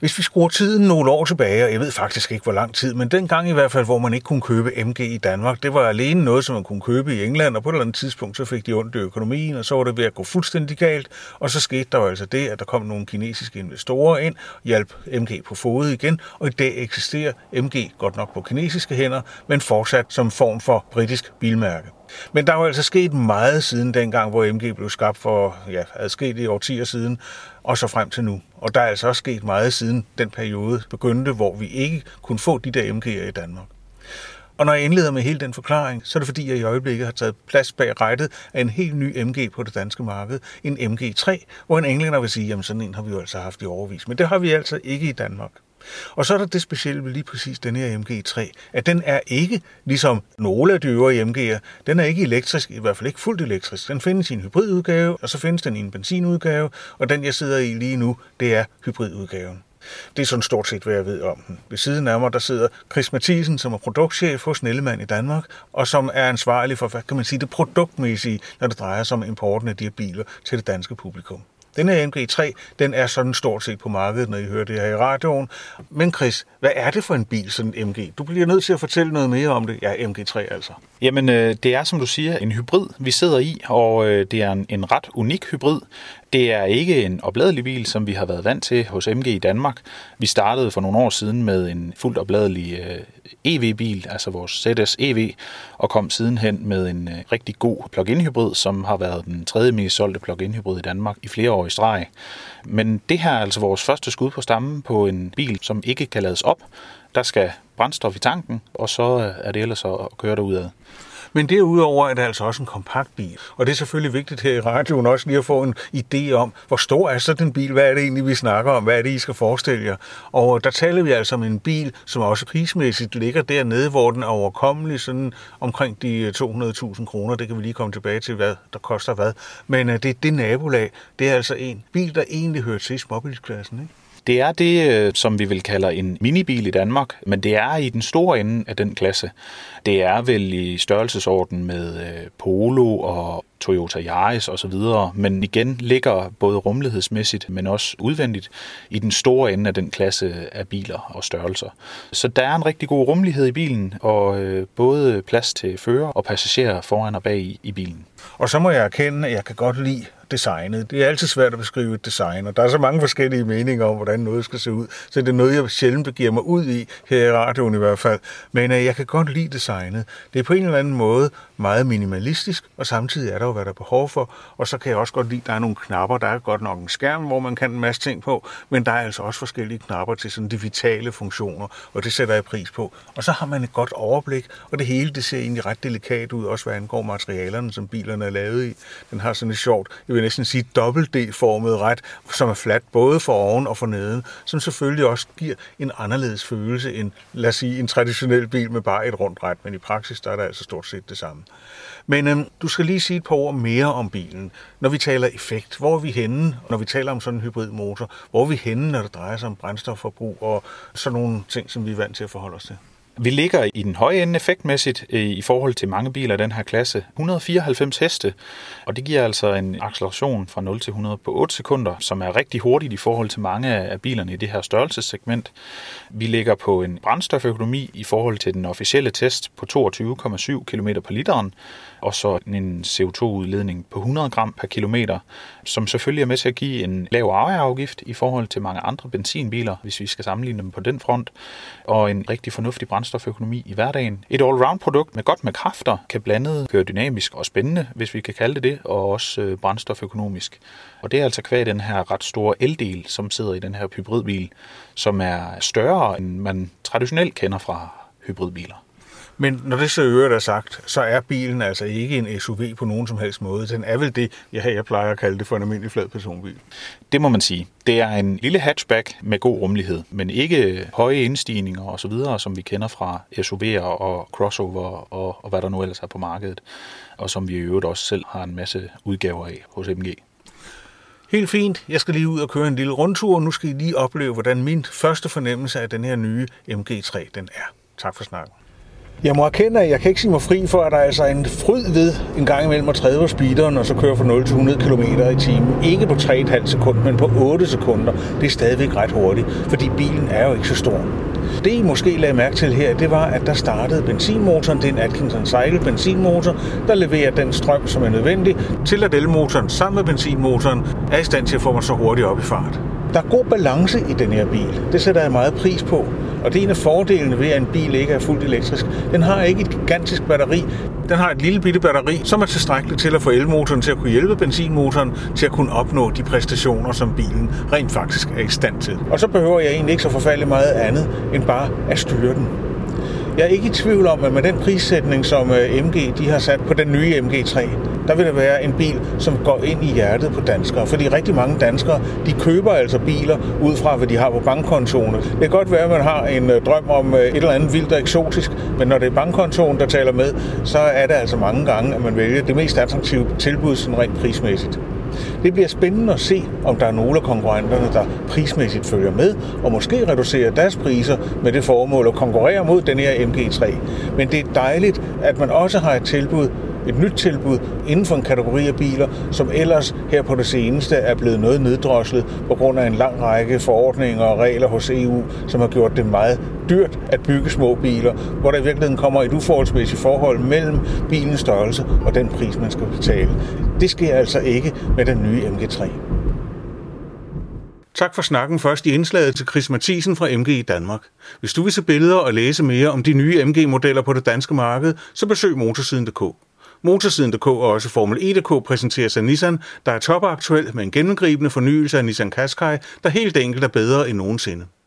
Hvis vi skruer tiden nogle år tilbage, og jeg ved faktisk ikke, hvor lang tid, men dengang i hvert fald, hvor man ikke kunne købe MG i Danmark, det var alene noget, som man kunne købe i England, og på et eller andet tidspunkt, så fik de ondt i økonomien, og så var det ved at gå fuldstændig galt, og så skete der jo altså det, at der kom nogle kinesiske investorer ind, hjalp MG på fode igen, og i dag eksisterer MG godt nok på kinesiske hænder, men fortsat som form for britisk bilmærke. Men der er jo altså sket meget siden dengang, hvor MG blev skabt for adskillige årtier siden, og så frem til nu. Og der er altså også sket meget siden den periode begyndte, hvor vi ikke kunne få de der MG'er i Danmark. Og når jeg indleder med hele den forklaring, så er det fordi, jeg i øjeblikket har taget plads bag rettet af en helt ny MG på det danske marked, en MG3, hvor en englænder vil sige, jamen sådan en har vi jo altså haft i årevis. Men det har vi altså ikke i Danmark. Og så er der det specielle ved lige præcis den her MG3, at den er ikke, ligesom nogle af de øvrige MG'er, den er ikke elektrisk, i hvert fald ikke fuldt elektrisk. Den findes i en hybridudgave, og så findes den i en benzinudgave, og den jeg sidder i lige nu, det er hybridudgaven. Det er sådan stort set, hvad jeg ved om den. Ved siden af mig, der sidder Chris Mathisen, som er produktchef hos Snellemand i Danmark, og som er ansvarlig for, hvad kan man sige, det produktmæssige, når det drejer sig om importen af de her biler til det danske publikum. Den her MG3, den er sådan stort set på markedet, når I hører det her i radioen. Men Chris, hvad er det for en bil, sådan en MG? Du bliver nødt til at fortælle noget mere om det. Ja, MG3 altså. Jamen, det er, som du siger, en hybrid, vi sidder i, og det er en ret unik hybrid. Det er ikke en opladelig bil, som vi har været vant til hos MG i Danmark. Vi startede for nogle år siden med en fuldt opladelig EV-bil, altså vores ZS EV, og kom sidenhen med en rigtig god plug-in hybrid, som har været den tredje mest solgte plug-in hybrid i Danmark i flere år i streg. Men det her er altså vores første skud på stammen på en bil, som ikke kan lades op. Der skal brændstof i tanken, og så er det ellers at køre derudad. Men derudover er det altså også en kompakt bil. Og det er selvfølgelig vigtigt her i radioen også lige at få en idé om, hvor stor er sådan en bil? Hvad er det egentlig, vi snakker om? Hvad er det, I skal forestille jer? Og der taler vi altså om en bil, som også prismæssigt ligger dernede, hvor den er overkommelig sådan omkring de 200.000 kroner. Det kan vi lige komme tilbage til, hvad der koster hvad. Men det nabolag, det er altså en bil, der egentlig hører til i småbilsklassen, ikke? Det er det, som vi vil kalde en minibil i Danmark, men det er i den store ende af den klasse. Det er vel i størrelsesorden med Polo og Toyota Yaris osv., men igen ligger både rummelighedsmæssigt, men også udvendigt i den store ende af den klasse af biler og størrelser. Så der er en rigtig god rummelighed i bilen, og både plads til fører og passagerer foran og bag i bilen. Og så må jeg erkende, at jeg kan godt lide designet. Det er altid svært at beskrive et design, og der er så mange forskellige meninger om, hvordan noget skal se ud. Så det er noget, jeg sjældent begiver mig ud i, her i radioen i hvert fald. Men jeg kan godt lide designet. Det er på en eller anden måde meget minimalistisk, og samtidig er der jo, hvad der er behov for. Og så kan jeg også godt lide, at der er nogle knapper. Der er godt nok en skærm, hvor man kan en masse ting på, men der er altså også forskellige knapper til sådan de vitale funktioner, og det sætter jeg pris på. Og så har man et godt overblik, og det hele det ser egentlig ret delikat ud, også hvad angår materialerne, som bilerne er lavet i. Den har sådan et sjovt, jeg vil næsten sige dobbelt D-formet ret, som er fladt både for oven og for neden, som selvfølgelig også giver en anderledes følelse end, lad os sige, en traditionel bil med bare et rundt ret, men i praksis der er det altså stort set det samme. Men du skal lige sige et par ord mere om bilen. Når vi taler effekt, hvor er vi henne? Når vi taler om sådan en hybridmotor, hvor er vi henne, når det drejer sig om brændstofforbrug og sådan nogle ting, som vi er vant til at forholde os til? Vi ligger i den høje ende effektmæssigt i forhold til mange biler af den her klasse. 194 heste, og det giver altså en acceleration fra 0 til 100 på 8 sekunder, som er rigtig hurtigt i forhold til mange af bilerne i det her størrelsessegment. Vi ligger på en brændstoføkonomi i forhold til den officielle test på 22,7 km per literen, og så en CO2-udledning på 100 gram per kilometer, som selvfølgelig er med til at give en lav ejerafgift i forhold til mange andre benzinbiler, hvis vi skal sammenligne dem på den front, og en rigtig fornuftig brændstoføkonomi i hverdagen. Et all-round-produkt med godt med kræfter, kan blandet køre dynamisk og spændende, hvis vi kan kalde det, og også brændstoføkonomisk. Og det er altså kvad den her ret store eldel, som sidder i den her hybridbil, som er større, end man traditionelt kender fra hybridbiler. Men når det så øvrigt er sagt, så er bilen altså ikke en SUV på nogen som helst måde. Den er vel det, jeg plejer at kalde det for en almindelig flad personbil. Det må man sige. Det er en lille hatchback med god rummelighed, men ikke høje indstigninger og så videre, som vi kender fra SUV'er og crossover og hvad der nu ellers er på markedet, og som vi i øvrigt også selv har en masse udgaver af hos MG. Helt fint. Jeg skal lige ud og køre en lille rundtur, og nu skal I lige opleve, hvordan min første fornemmelse af den her nye MG3 den er. Tak for snakken. Jeg må erkende, at jeg kan ikke sige mig fri for, at der er altså en fryd ved en gang imellem at træde på speederen og så køre fra 0 til 100 km i timen. Ikke på 3,5 sekunder, men på 8 sekunder. Det er stadigvæk ret hurtigt, fordi bilen er jo ikke så stor. Det I måske lagde mærke til her, det var, at der startede benzinmotoren. Det er en Atkinson Cycle benzinmotor, der leverer den strøm, som er nødvendig til at elmotoren sammen med benzinmotoren er i stand til at få mig så hurtigt op i fart. Der er god balance i den her bil. Det sætter jeg meget pris på. Og det er en af fordelene ved, at en bil ikke er fuldt elektrisk. Den har ikke et gigantisk batteri. Den har et lille bitte batteri, som er tilstrækkeligt til at få elmotoren til at kunne hjælpe benzinmotoren til at kunne opnå de præstationer, som bilen rent faktisk er i stand til. Og så behøver jeg egentlig ikke så forfærdeligt meget andet, end bare at styre den. Jeg er ikke i tvivl om, at med den prissætning, som MG de har sat på den nye MG3, der vil det være en bil, som går ind i hjertet på danskere. Fordi rigtig mange danskere, de køber altså biler ud fra, hvad de har på bankkontoen. Det kan godt være, at man har en drøm om et eller andet vildt og eksotisk, men når det er bankkontoen, der taler med, så er det altså mange gange, at man vælger det mest attraktive tilbud sådan rent prismæssigt. Det bliver spændende at se, om der er nogle af konkurrenterne, der prismæssigt følger med, og måske reducerer deres priser med det formål at konkurrere mod den her MG3. Men det er dejligt, at man også har et nyt tilbud inden for en kategori af biler, som ellers her på det seneste er blevet noget neddroslet på grund af en lang række forordninger og regler hos EU, som har gjort det meget dyrt at bygge små biler, hvor der i virkeligheden kommer et uforholdsmæssigt forhold mellem bilens størrelse og den pris, man skal betale. Det sker altså ikke med den nye MG3. Tak for snakken først i indslaget til Chris Mathisen fra MG i Danmark. Hvis du vil se billeder og læse mere om de nye MG-modeller på det danske marked, så besøg motorsiden.dk. Motorsiden.dk og også Formel E.dk præsenteres af Nissan, der er topaktuel med en gennemgribende fornyelse af Nissan Qashqai, der helt enkelt er bedre end nogensinde.